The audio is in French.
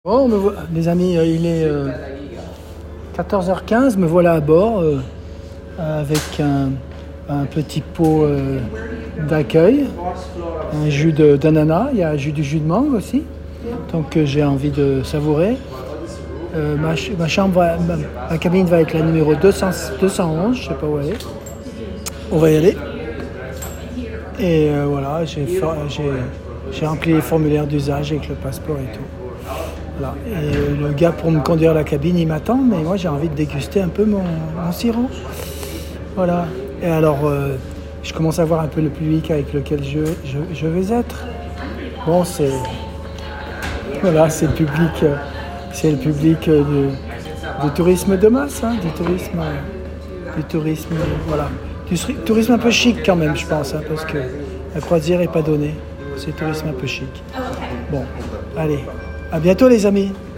Bon, les amis, il est 14h15, me voilà à bord avec un petit pot d'accueil, un jus d'ananas, il y a un jus de mangue aussi, donc j'ai envie de savourer. Ma chambre, ma cabine va être la numéro 211, je ne sais pas où elle est. On va y aller. Et voilà, j'ai rempli les formulaires d'usage avec le passeport et tout. Voilà. Et le gars pour me conduire à la cabine, il m'attend, mais moi j'ai envie de déguster un peu mon sirop. Voilà. Et alors, je commence à voir un peu le public avec lequel je vais être. Bon, c'est le public du tourisme de masse, hein, du tourisme, voilà. Du tourisme un peu chic quand même, je pense, hein, parce que la croisière n'est pas donnée. C'est tourisme un peu chic. Bon, allez. À bientôt les amis.